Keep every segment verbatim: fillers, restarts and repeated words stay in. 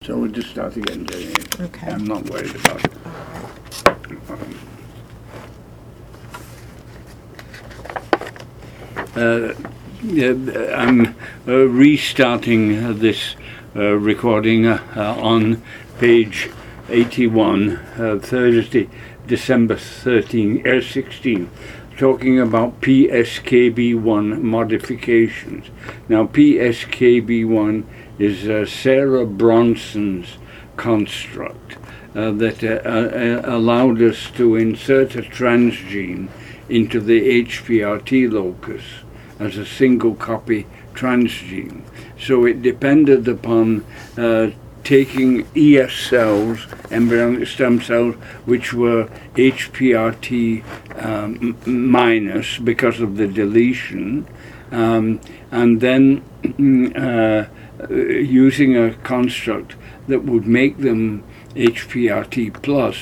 So we'll just start again, Jenny. Okay. I'm not worried about it. Um, uh, yeah, I'm uh, restarting uh, this uh, recording uh, uh, on page eighty-one, uh, Thursday, December thirteenth, uh, sixteenth, talking about P S K B one modifications. Now, P S K B one is uh, Sarah Bronson's construct uh, that uh, uh, allowed us to insert a transgene into the H P R T locus as a single copy transgene. So it depended upon uh, taking E S cells, embryonic stem cells, which were H P R T um, minus because of the deletion, um, and then uh, using a construct that would make them H P R T plus,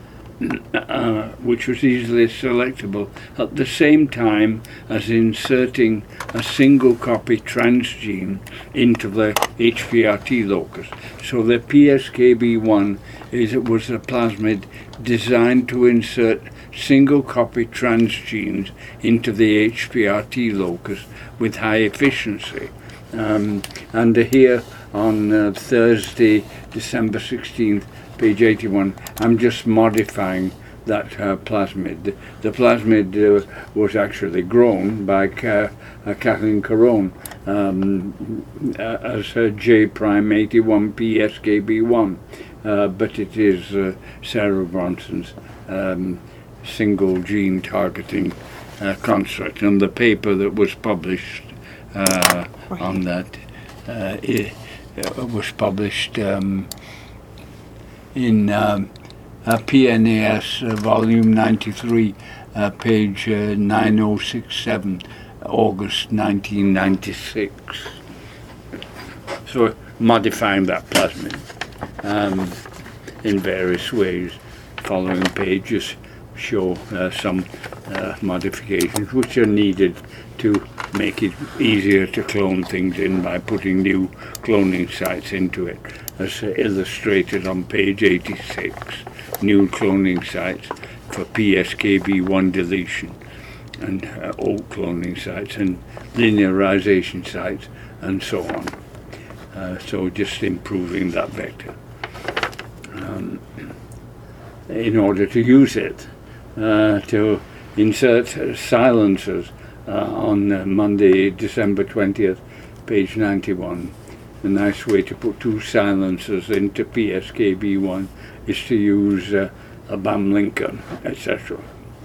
uh, which was easily selectable, at the same time as inserting a single copy transgene into the H P R T locus. So the P S K B one is it was a plasmid designed to insert single copy transgenes into the H P R T locus with high efficiency. Um, and here on uh, Thursday, December sixteenth, page eighty-one, I'm just modifying that uh, plasmid. The, the plasmid uh, was actually grown by Ka uh, Kathleen Caron um, uh, as uh, J prime eighty-one P S K B one, uh, but it is uh, Sarah Bronson's um, single gene targeting uh, construct, and the paper that was published uh, right. on that uh, it, uh, was published um, in um, uh, P N A S uh, volume ninety-three, uh, page uh, nine oh six seven, August nineteen ninety-six. So modifying that plasmid um, in various ways. Following pages show uh, some uh, modifications which are needed to make it easier to clone things in by putting new cloning sites into it, as uh, illustrated on page eighty-six. New cloning sites for P S K B one deletion, and uh, old cloning sites and linearization sites, and so on. Uh, so just improving that vector um, in order to use it uh, to insert silencers uh, on uh, Monday, December twentieth, page ninety-one. A nice way to put two silencers into P S K B one is to use uh, a B A M linker, et cetera.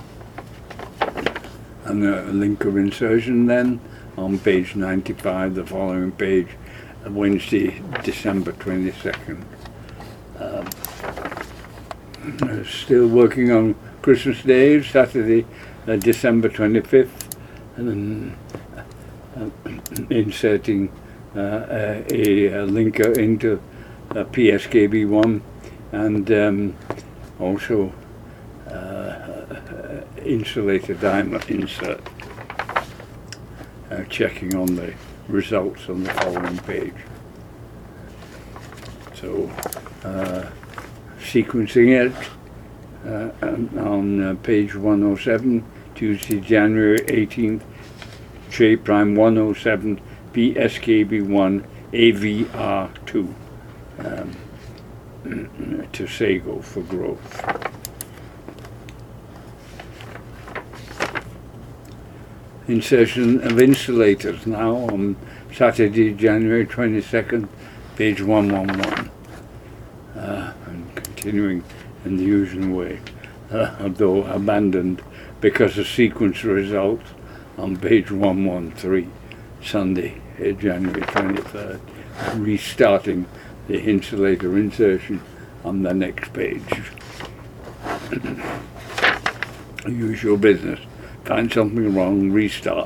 And a linker insertion then on page ninety-five, the following page, Wednesday, December twenty-second. Uh, still working on Christmas Day, Saturday, uh, December twenty-fifth, and then uh, inserting uh, a, a linker into uh, P S K B one, and um, also uh, uh, insulator dimer insert. Uh, checking on the results on the following page. So uh, sequencing it uh, on uh, page one oh seven, Tuesday, January eighteenth, J prime one oh seven, P S K B one, A V R two, um, to SAGO for growth. Insertion of insulators now on Saturday, January twenty-second, page one eleven. Uh, and continuing in the usual way, uh, although abandoned because of sequence results on page one thirteen, Sunday, uh, January twenty-third, restarting the insulator insertion on the next page. Usual business. Find something wrong, restart.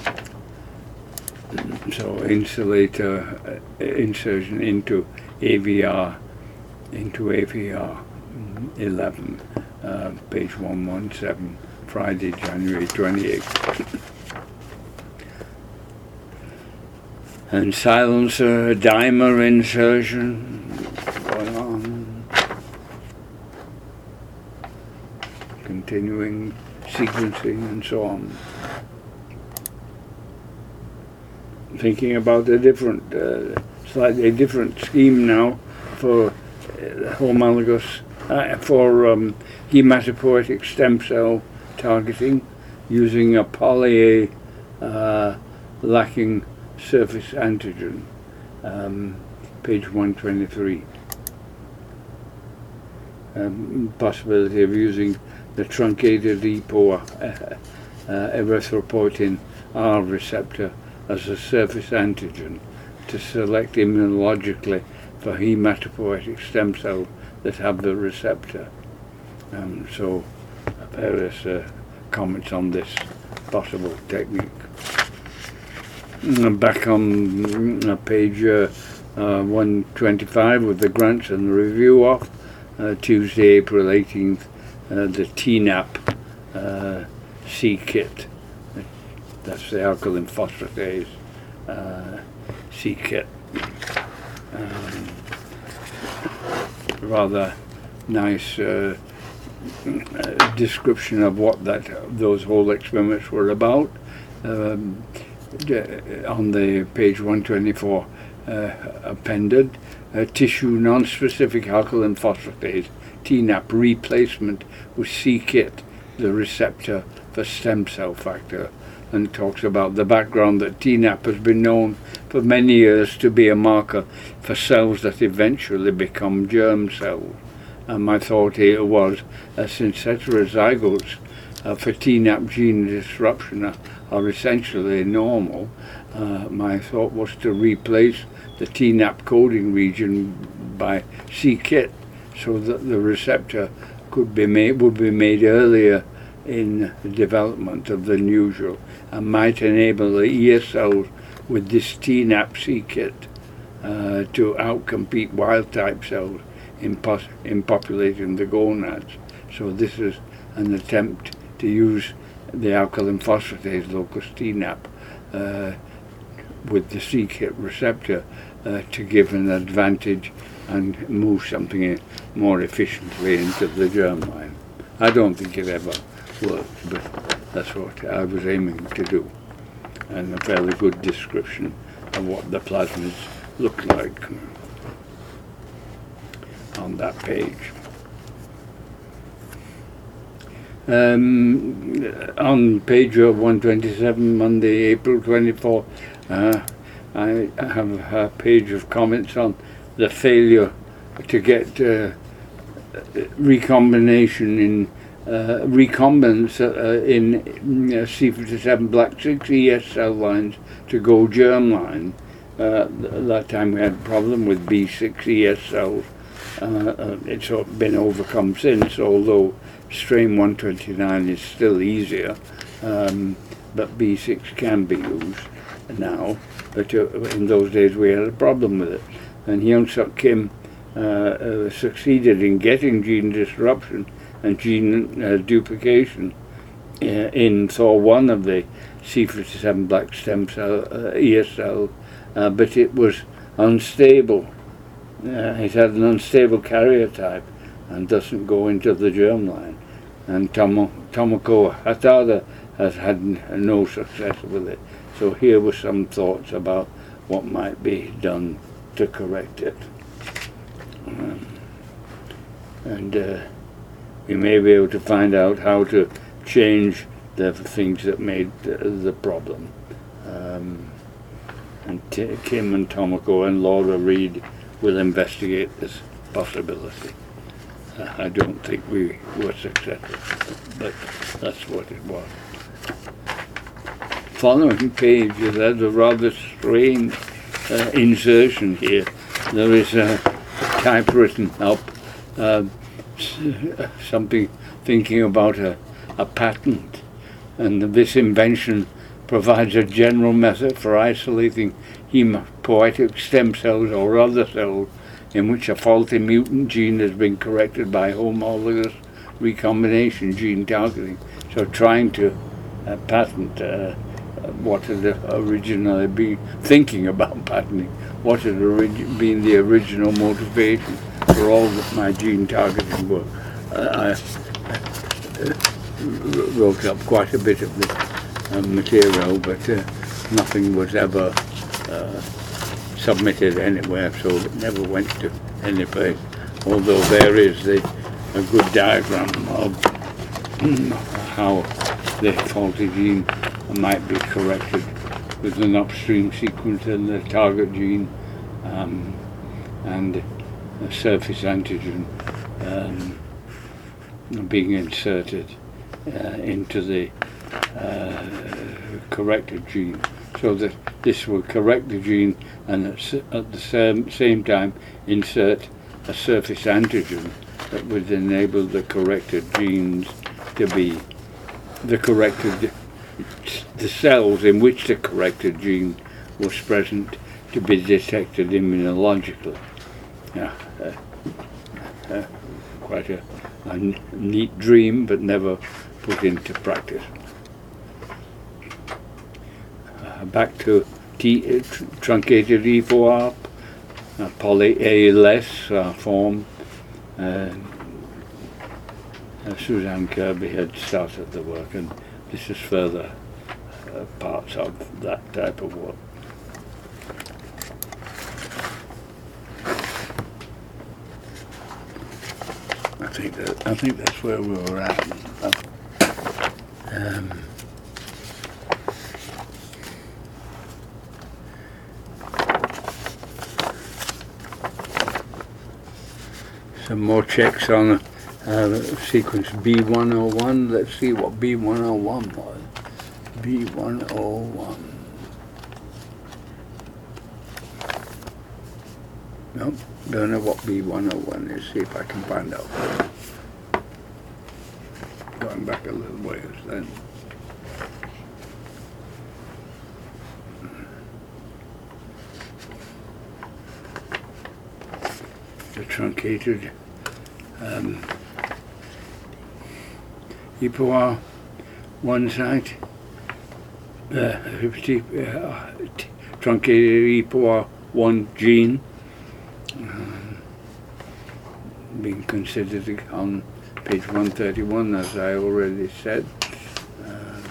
So insulator uh, insertion into A V R, into A V R eleven, uh, page one seventeen, Friday, January twenty-eighth. And silencer dimer insertion continuing sequencing and so on. Thinking about a different, uh, slightly different scheme now for uh, homologous, uh, for um, hematopoietic stem cell targeting using a poly A uh, lacking surface antigen, um, page one twenty-three. Um, possibility of using the truncated E P O, uh, uh, erythropoietin R receptor as a surface antigen to select immunologically for hematopoietic stem cells that have the receptor. Um, so various uh, comments on this possible technique. Back on uh, page uh, uh, one twenty-five with the grants and the review off, uh, Tuesday, April eighteenth, uh, the T NAP uh, C-kit. That's the alkaline phosphatase uh, C-kit. Um, rather nice uh, uh, description of what that those whole experiments were about. Um, on the page one twenty-four, uh, appended uh, tissue non-specific alkaline phosphatase T NAP replacement with C-kit, the receptor for stem cell factor, and talks about the background that T NAP has been known for many years to be a marker for cells that eventually become germ cells. And my thought here was, uh, since heterozygotes uh, for T NAP gene disruption are, are essentially normal, uh, my thought was to replace the T NAP coding region by C-kit so that the receptor could be made, would be made earlier in the development of the usual and might enable the E S cells with this T NAP C-kit uh, to outcompete wild-type cells in, pos in populating the gonads. So this is an attempt to use the alkaline phosphatase locus T NAP uh, with the C-kit receptor uh, to give an advantage and move something in more efficiently into the germline. I don't think it ever worked, but that's what I was aiming to do, and a fairly good description of what the plasmids look like on that page. Um, on page one twenty-seven, Monday, April twenty-fourth, uh, I have a page of comments on the failure to get uh, recombination in uh, recombinants uh, in uh, C fifty-seven black six E S cell lines to go germline. Uh, that time we had a problem with B six E S cells. Uh, uh, it's been overcome since, although strain one twenty-nine is still easier, um, but B six can be used now. But uh, in those days we had a problem with it. And Hyung-Suk Kim uh, uh, succeeded in getting gene disruption and gene uh, duplication uh, in T H O R one of the C fifty-seven black stem cell uh, E S cell, uh, but it was unstable. Uh, it had an unstable carrier type and doesn't go into the germline. And Tomo, Tomoko Hatada has had n no success with it. So here were some thoughts about what might be done to correct it. Um, and uh, we may be able to find out how to change the things that made the, the problem. Um, and T Kim and Tomoko and Laura Reed will investigate this possibility. Uh, I don't think we were successful, but that's what it was. Following page is a rather strange uh, insertion here. There is a typewritten up uh, something thinking about a, a patent, and this invention provides a general method for isolating hematopoietic stem cells or other cells in which a faulty mutant gene has been corrected by homologous recombination gene targeting. So trying to uh, patent uh, what had originally been thinking about patenting, what had been the original motivation for all of my gene targeting work. Uh, I, uh, wrote up quite a bit of the uh, material, but uh, nothing was ever uh, submitted anywhere, so it never went to any place. Although there is the, a good diagram of how the faulty gene might be corrected with an upstream sequence and the target gene um, and a surface antigen um, being inserted uh, into the uh, corrected gene, so that this will correct the gene and at, at the same, same time insert a surface antigen that would enable the corrected genes to be the corrected, the cells in which the corrected gene was present to be detected immunologically. Yeah, uh, uh, quite a, a neat dream, but never put into practice. Uh, back to T, uh, tr truncated E four A R P, uh, poly A less uh, form. Uh, uh, Suzanne Kirby had started the work, and this is further uh, parts of that type of work. I think that I think that's where we were at. Um, some more checks on uh, sequence B one oh one. Let's see what B one oh one was. B one oh one. Nope, don't know what B one oh one is. See if I can find out. Going back a little ways then. The truncated um, E P O R one site, uh, uh, truncated E P O R one gene. Um, being considered on page one thirty-one, as I already said. Um,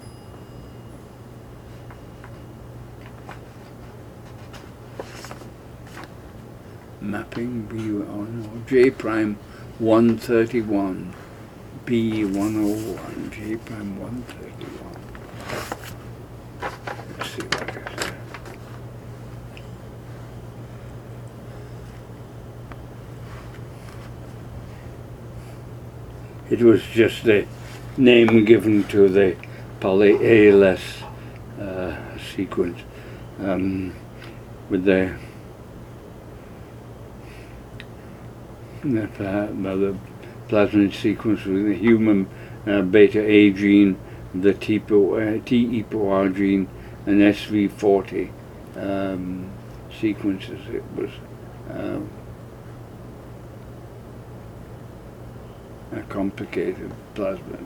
mapping B, oh no, J prime one thirty-one, B one oh one, J prime one thirty-one. Let's see what I said. It was just the name given to the poly A less uh, sequence um, with the, the, the plasmid sequence with the human uh, beta A gene, the T E P O R gene, and S V forty um, sequences. It was uh, a complicated plasmid.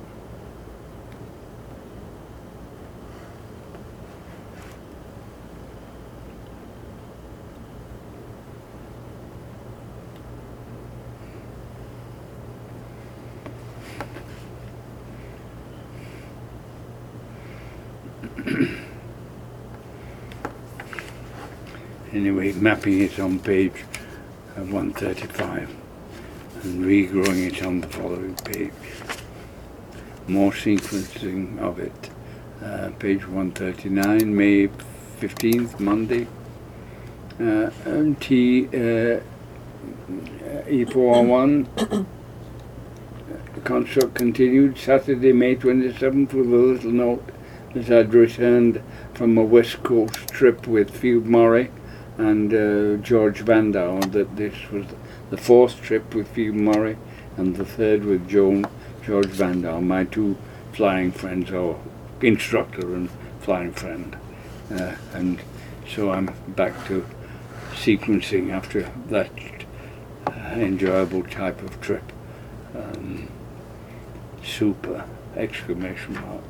Anyway, mapping it on page uh, one thirty-five and regrowing it on the following page. More sequencing of it. Uh, page one thirty-nine, May fifteenth, Monday. Uh, M T uh, E four R one construct continued Saturday, May twenty-seventh, with a little note that I'd returned from a West Coast trip with Field Murray and uh, George Vandal, that this was the fourth trip with Field Murray and the third with Joan, George Vandal, my two flying friends, or instructor and flying friend. Uh, and so I'm back to sequencing after that uh, enjoyable type of trip. Um, super, exclamation mark.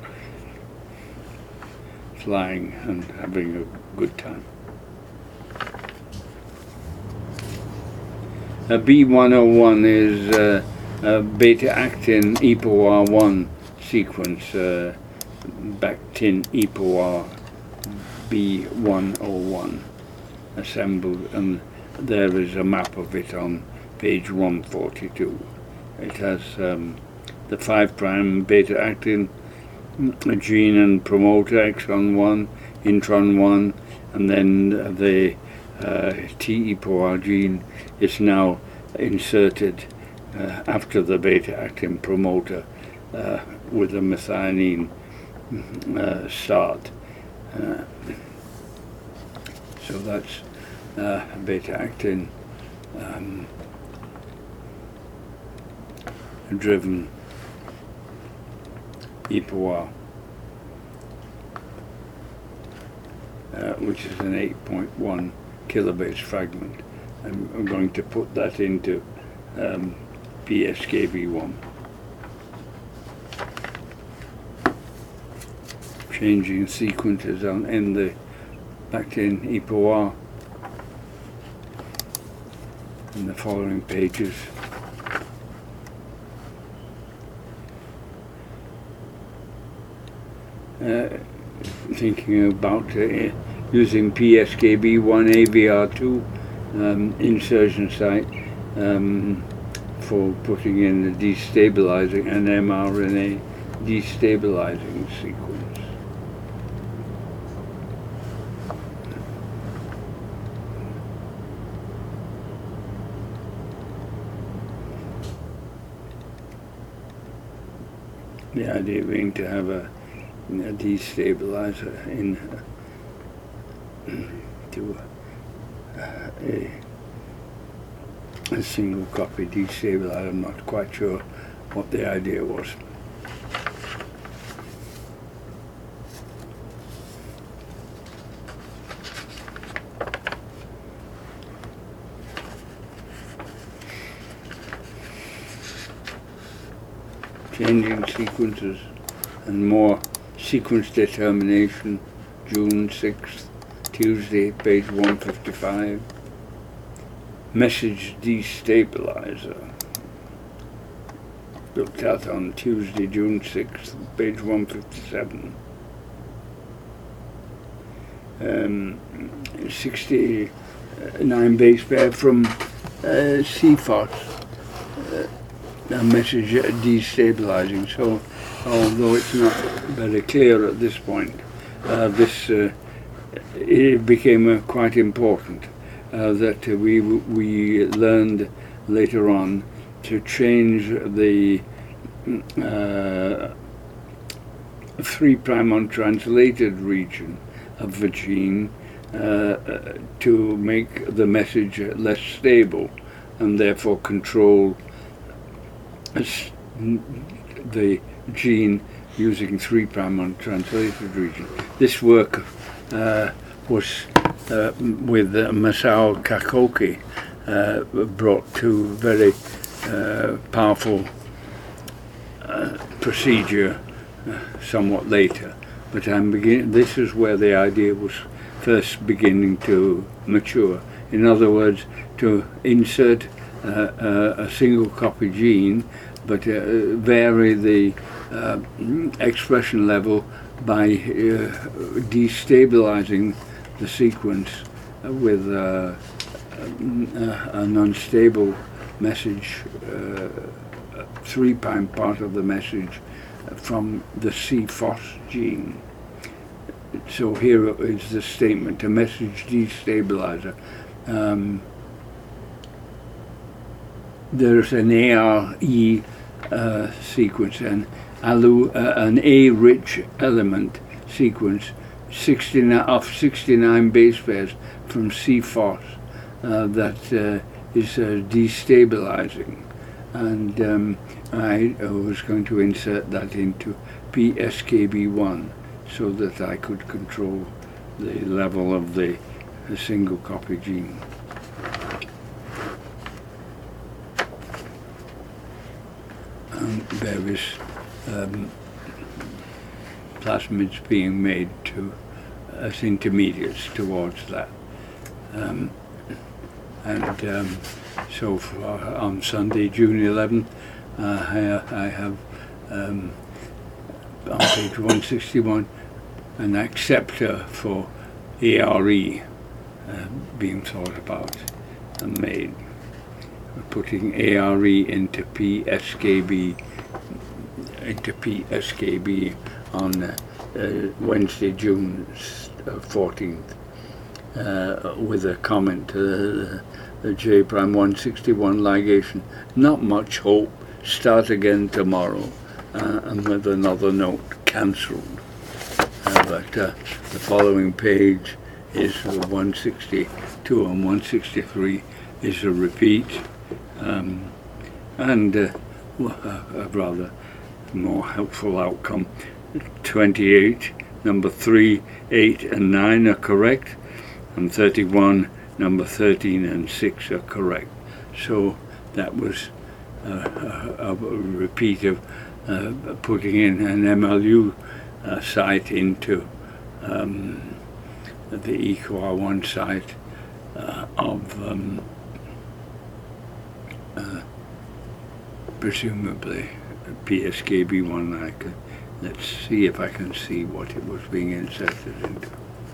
Flying and having a good time. A B one oh one is uh, uh, beta-actin E P O R one sequence, uh, Bactin E P O R B one oh one, assembled, and there is a map of it on page one forty-two. It has um, the five prime beta-actin gene and promoter, exon one, intron one, and then the uh, T E P O R gene is now inserted uh, after the beta-actin promoter uh, with a methionine uh, start. Uh, so that's uh, beta-actin um, driven E P O R, uh, which is an eight point one kilobase fragment. I'm, I'm going to put that into um, P S K B one. Changing sequences on in the Bactin E P O R in the following pages. Uh, thinking about uh, using P S K B one A V R two um, insertion site um, for putting in the destabilizing an mRNA destabilizing sequence. The idea being to have a a destabilizer in uh, to uh, a, a single copy destabilizer. I'm not quite sure what the idea was. Changing sequences and more. Sequence determination, June sixth, Tuesday, page one fifty-five. Message destabilizer, looked at on Tuesday, June sixth, page one fifty-seven. Um, sixty-nine base pair from uh, C F O S, uh, a message destabilizing. So, although it's not very clear at this point, uh, this uh, it became uh, quite important uh, that uh, we we learned later on to change the uh, three prime untranslated region of the gene uh, to make the message less stable and therefore control the gene using three prime untranslated region. This work uh, was uh, with uh, Masao Kakoki uh, brought to very uh, powerful uh, procedure uh, somewhat later. But I'm begin this is where the idea was first beginning to mature. In other words, to insert uh, uh, a single copy gene, but uh, vary the uh, expression level by uh, destabilizing the sequence with uh, an unstable message, uh, three prime part of the message from the C F O S gene. So here is the statement: a message destabilizer. Um, there's an A R E uh, sequence, an alu, uh, an A-rich element sequence, sixty-nine of sixty-nine base pairs from C F O S uh, that uh, is uh, destabilizing, and um, I was going to insert that into P S K B one so that I could control the level of the, the single copy gene. And various um, plasmids being made to as intermediates towards that. Um, and um, so for, on Sunday, June eleventh, uh, I, I have um, on page one sixty-one an acceptor for A R E uh, being thought about and made. We're putting A R E into P S K B into P S K B on uh, uh, Wednesday, June fourteenth, uh, with a comment to the, the J prime one sixty-one ligation. Not much hope. Start again tomorrow, uh, and with another note, cancelled. Uh, but uh, the following page is one sixty-two and one sixty-three is a repeat, um, and uh, a rather more helpful outcome. twenty-eight, number three, eight and nine are correct, and thirty-one, number thirteen and six are correct. So that was uh, a, a repeat of uh, putting in an M L U uh, site into um, the E Q R one site uh, of um, uh, presumably P S K B one. I could, let's see if I can see what it was being inserted into.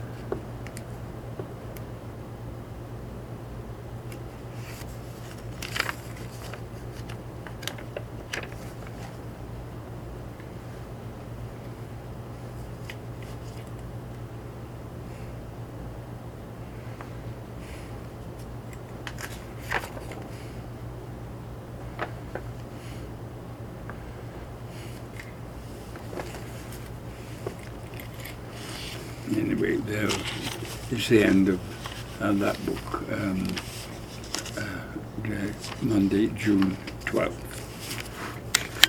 Anyway, there is the end of uh, that book, um, uh, Monday, June twelfth.